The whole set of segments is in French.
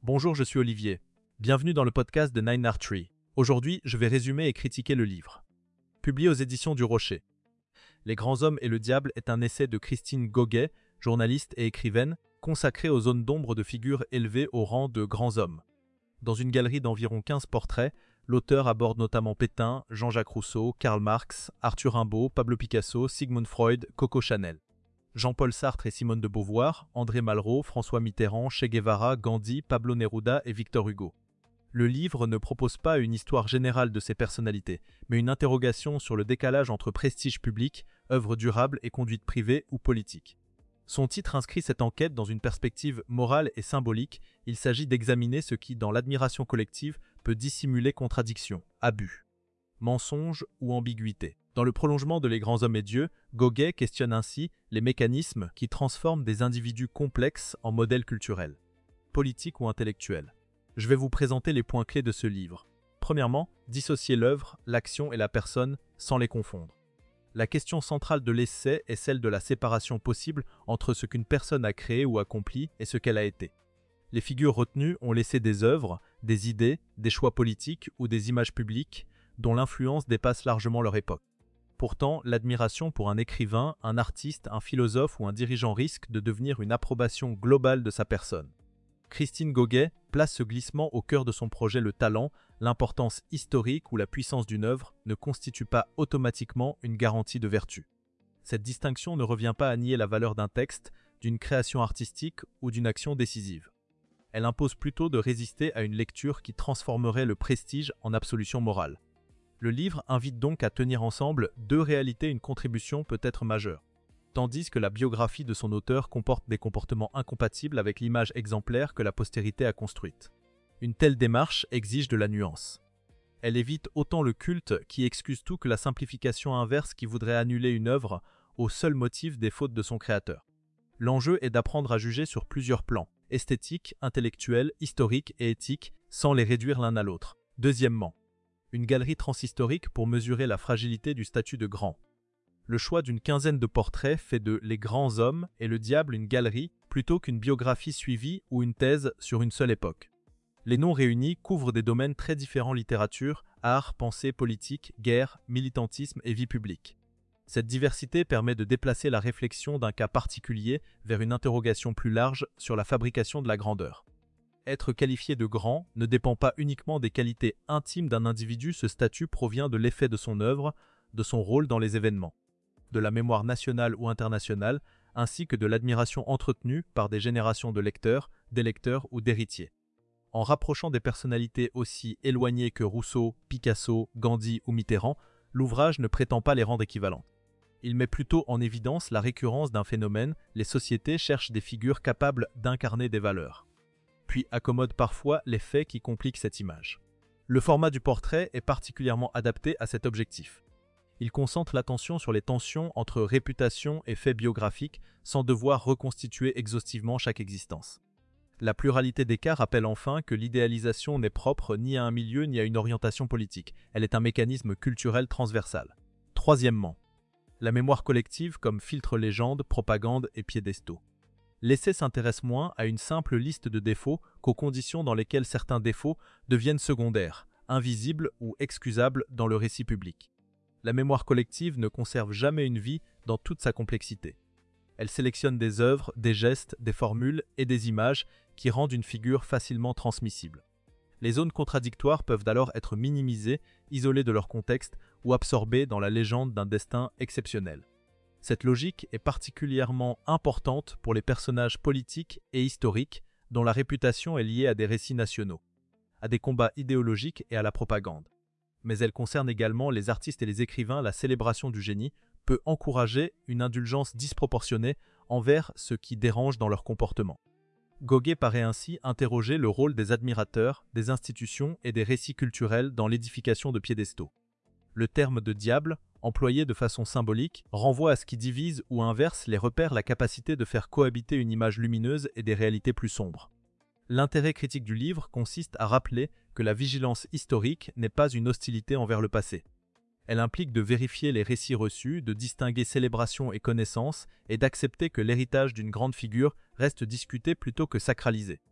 Bonjour, je suis Olivier. Bienvenue dans le podcast de Nine Art Tree. Aujourd'hui, je vais résumer et critiquer le livre. Publié aux éditions du Rocher. Les grands hommes et le diable est un essai de Christine Goguet, journaliste et écrivaine, consacré aux zones d'ombre de figures élevées au rang de grands hommes. Dans une galerie d'environ 15 portraits, l'auteur aborde notamment Pétain, Jean-Jacques Rousseau, Karl Marx, Arthur Rimbaud, Pablo Picasso, Sigmund Freud, Coco Chanel. Jean-Paul Sartre et Simone de Beauvoir, André Malraux, François Mitterrand, Che Guevara, Gandhi, Pablo Neruda et Victor Hugo. Le livre ne propose pas une histoire générale de ces personnalités, mais une interrogation sur le décalage entre prestige public, œuvre durable et conduite privée ou politique. Son titre inscrit cette enquête dans une perspective morale et symbolique. Il s'agit d'examiner ce qui, dans l'admiration collective, peut dissimuler contradiction, abus, mensonge ou ambiguïté. Dans le prolongement de Les grands hommes et Dieu, Goguet questionne ainsi les mécanismes qui transforment des individus complexes en modèles culturels, politiques ou intellectuels. Je vais vous présenter les points clés de ce livre. Premièrement, dissocier l'œuvre, l'action et la personne sans les confondre. La question centrale de l'essai est celle de la séparation possible entre ce qu'une personne a créé ou accompli et ce qu'elle a été. Les figures retenues ont laissé des œuvres, des idées, des choix politiques ou des images publiques dont l'influence dépasse largement leur époque. Pourtant, l'admiration pour un écrivain, un artiste, un philosophe ou un dirigeant risque de devenir une approbation globale de sa personne. Christine Goguet place ce glissement au cœur de son projet. Le talent, l'importance historique ou la puissance d'une œuvre ne constituent pas automatiquement une garantie de vertu. Cette distinction ne revient pas à nier la valeur d'un texte, d'une création artistique ou d'une action décisive. Elle impose plutôt de résister à une lecture qui transformerait le prestige en absolution morale. Le livre invite donc à tenir ensemble deux réalités. Une contribution peut être majeure, tandis que la biographie de son auteur comporte des comportements incompatibles avec l'image exemplaire que la postérité a construite. Une telle démarche exige de la nuance. Elle évite autant le culte qui excuse tout que la simplification inverse qui voudrait annuler une œuvre au seul motif des fautes de son créateur. L'enjeu est d'apprendre à juger sur plusieurs plans, esthétique, intellectuel, historique et éthique, sans les réduire l'un à l'autre. Deuxièmement, une galerie transhistorique pour mesurer la fragilité du statut de grand. Le choix d'une quinzaine de portraits fait de Les grands hommes et le diable une galerie plutôt qu'une biographie suivie ou une thèse sur une seule époque. Les noms réunis couvrent des domaines très différents: littérature, art, pensée, politique, guerre, militantisme et vie publique. Cette diversité permet de déplacer la réflexion d'un cas particulier vers une interrogation plus large sur la fabrication de la grandeur. Être qualifié de grand ne dépend pas uniquement des qualités intimes d'un individu. Ce statut provient de l'effet de son œuvre, de son rôle dans les événements, de la mémoire nationale ou internationale, ainsi que de l'admiration entretenue par des générations de lecteurs, d'électeurs ou d'héritiers. En rapprochant des personnalités aussi éloignées que Rousseau, Picasso, Gandhi ou Mitterrand, l'ouvrage ne prétend pas les rendre équivalentes. Il met plutôt en évidence la récurrence d'un phénomène: les sociétés cherchent des figures capables d'incarner des valeurs, puis accommodent parfois les faits qui compliquent cette image. Le format du portrait est particulièrement adapté à cet objectif. Il concentre l'attention sur les tensions entre réputation et faits biographiques sans devoir reconstituer exhaustivement chaque existence. La pluralité des cas rappelle enfin que l'idéalisation n'est propre ni à un milieu ni à une orientation politique. Elle est un mécanisme culturel transversal. Troisièmement, la mémoire collective comme filtre légende, propagande et piédestaux. L'essai s'intéresse moins à une simple liste de défauts qu'aux conditions dans lesquelles certains défauts deviennent secondaires, invisibles ou excusables dans le récit public. La mémoire collective ne conserve jamais une vie dans toute sa complexité. Elle sélectionne des œuvres, des gestes, des formules et des images qui rendent une figure facilement transmissible. Les zones contradictoires peuvent alors être minimisées, isolées de leur contexte ou absorbées dans la légende d'un destin exceptionnel. Cette logique est particulièrement importante pour les personnages politiques et historiques dont la réputation est liée à des récits nationaux, à des combats idéologiques et à la propagande. Mais elle concerne également les artistes et les écrivains. La célébration du génie peut encourager une indulgence disproportionnée envers ce qui dérange dans leur comportement. Goguet paraît ainsi interroger le rôle des admirateurs, des institutions et des récits culturels dans l'édification de piédestaux. Le terme de diable, employé de façon symbolique, renvoie à ce qui divise ou inverse les repères, la capacité de faire cohabiter une image lumineuse et des réalités plus sombres. L'intérêt critique du livre consiste à rappeler que la vigilance historique n'est pas une hostilité envers le passé. Elle implique de vérifier les récits reçus, de distinguer célébration et connaissance, et d'accepter que l'héritage d'une grande figure reste discuté plutôt que sacralisé.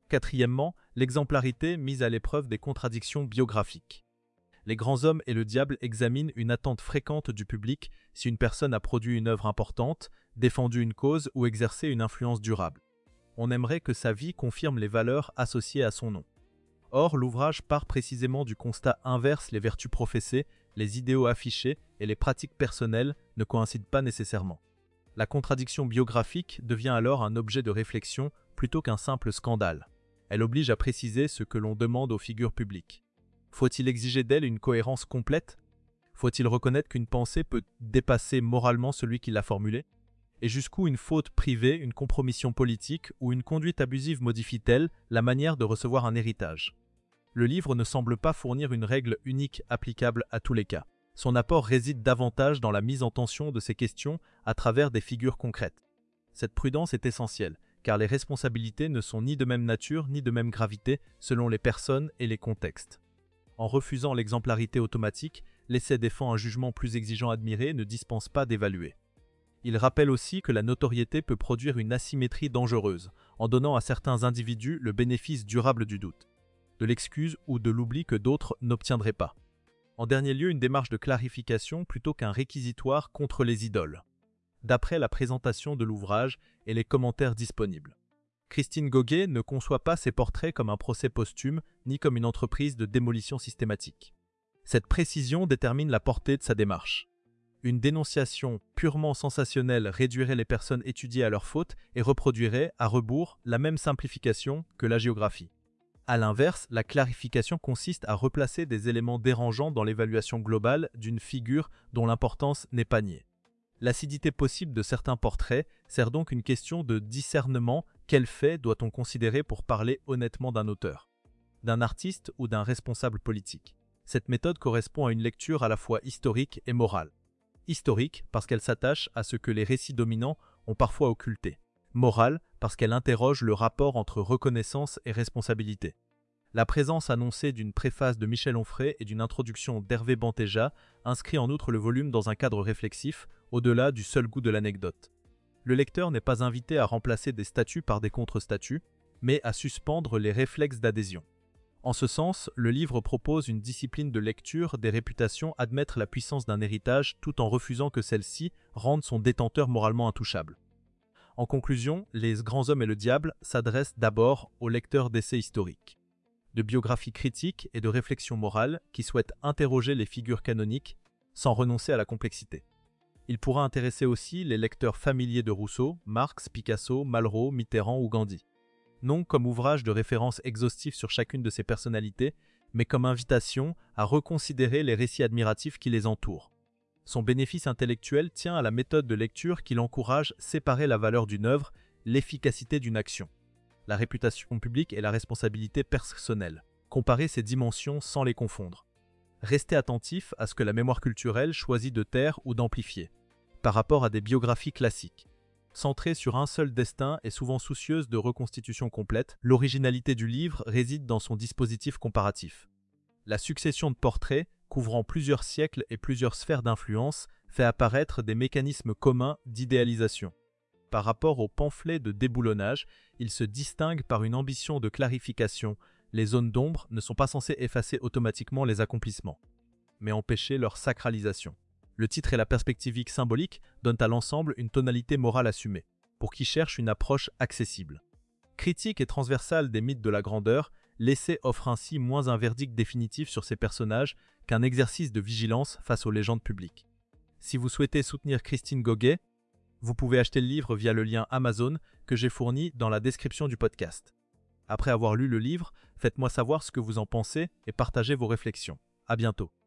Quatrièmement, l'exemplarité mise à l'épreuve des contradictions biographiques. Les grands hommes et le diable examinent une attente fréquente du public si une personne a produit une œuvre importante, défendu une cause ou exercé une influence durable. On aimerait que sa vie confirme les valeurs associées à son nom. Or, l'ouvrage part précisément du constat inverse: les vertus professées, les idéaux affichés et les pratiques personnelles ne coïncident pas nécessairement. La contradiction biographique devient alors un objet de réflexion plutôt qu'un simple scandale. Elle oblige à préciser ce que l'on demande aux figures publiques. Faut-il exiger d'elles une cohérence complète? Faut-il reconnaître qu'une pensée peut dépasser moralement celui qui l'a formulée? Et jusqu'où une faute privée, une compromission politique ou une conduite abusive modifie-t-elle la manière de recevoir un héritage? Le livre ne semble pas fournir une règle unique applicable à tous les cas. Son apport réside davantage dans la mise en tension de ces questions à travers des figures concrètes. Cette prudence est essentielle, car les responsabilités ne sont ni de même nature ni de même gravité selon les personnes et les contextes. En refusant l'exemplarité automatique, l'essai défend un jugement plus exigeant admiré ne dispense pas d'évaluer. Il rappelle aussi que la notoriété peut produire une asymétrie dangereuse, en donnant à certains individus le bénéfice durable du doute, de l'excuse ou de l'oubli que d'autres n'obtiendraient pas. En dernier lieu, une démarche de clarification plutôt qu'un réquisitoire contre les idoles. D'après la présentation de l'ouvrage et les commentaires disponibles, Christine Goguet ne conçoit pas ses portraits comme un procès posthume ni comme une entreprise de démolition systématique. Cette précision détermine la portée de sa démarche. Une dénonciation purement sensationnelle réduirait les personnes étudiées à leurs fautes et reproduirait, à rebours, la même simplification que la géographie. A l'inverse, la clarification consiste à replacer des éléments dérangeants dans l'évaluation globale d'une figure dont l'importance n'est pas niée. L'acidité possible de certains portraits sert donc une question de discernement: quel fait doit-on considérer pour parler honnêtement d'un auteur, d'un artiste ou d'un responsable politique? Cette méthode correspond à une lecture à la fois historique et morale. Historique parce qu'elle s'attache à ce que les récits dominants ont parfois occulté. Morale parce qu'elle interroge le rapport entre reconnaissance et responsabilité. La présence annoncée d'une préface de Michel Onfray et d'une introduction d'Hervé Bantéja inscrit en outre le volume dans un cadre réflexif, au-delà du seul goût de l'anecdote. Le lecteur n'est pas invité à remplacer des statuts par des contre-statuts, mais à suspendre les réflexes d'adhésion. En ce sens, le livre propose une discipline de lecture des réputations admettre la puissance d'un héritage tout en refusant que celle-ci rende son détenteur moralement intouchable. En conclusion, Les grands hommes et le diable s'adressent d'abord aux lecteurs d'essais historiques, de biographies critiques et de réflexions morales qui souhaitent interroger les figures canoniques sans renoncer à la complexité. Il pourra intéresser aussi les lecteurs familiers de Rousseau, Marx, Picasso, Malraux, Mitterrand ou Gandhi. Non comme ouvrage de référence exhaustif sur chacune de ces personnalités, mais comme invitation à reconsidérer les récits admiratifs qui les entourent. Son bénéfice intellectuel tient à la méthode de lecture qui l'encourage à séparer la valeur d'une œuvre, l'efficacité d'une action, la réputation publique et la responsabilité personnelle. Comparer ces dimensions sans les confondre. Restez attentif à ce que la mémoire culturelle choisit de taire ou d'amplifier, par rapport à des biographies classiques. Centrée sur un seul destin et souvent soucieuse de reconstitution complète, l'originalité du livre réside dans son dispositif comparatif. La succession de portraits, couvrant plusieurs siècles et plusieurs sphères d'influence, fait apparaître des mécanismes communs d'idéalisation. Par rapport au pamphlet de déboulonnage, il se distingue par une ambition de clarification. Les zones d'ombre ne sont pas censées effacer automatiquement les accomplissements, mais empêcher leur sacralisation. Le titre et la perspective symbolique donnent à l'ensemble une tonalité morale assumée, pour qui cherche une approche accessible. Critique et transversale des mythes de la grandeur, l'essai offre ainsi moins un verdict définitif sur ces personnages qu'un exercice de vigilance face aux légendes publiques. Si vous souhaitez soutenir Christine Goguet, vous pouvez acheter le livre via le lien Amazon que j'ai fourni dans la description du podcast. Après avoir lu le livre, faites-moi savoir ce que vous en pensez et partagez vos réflexions. À bientôt.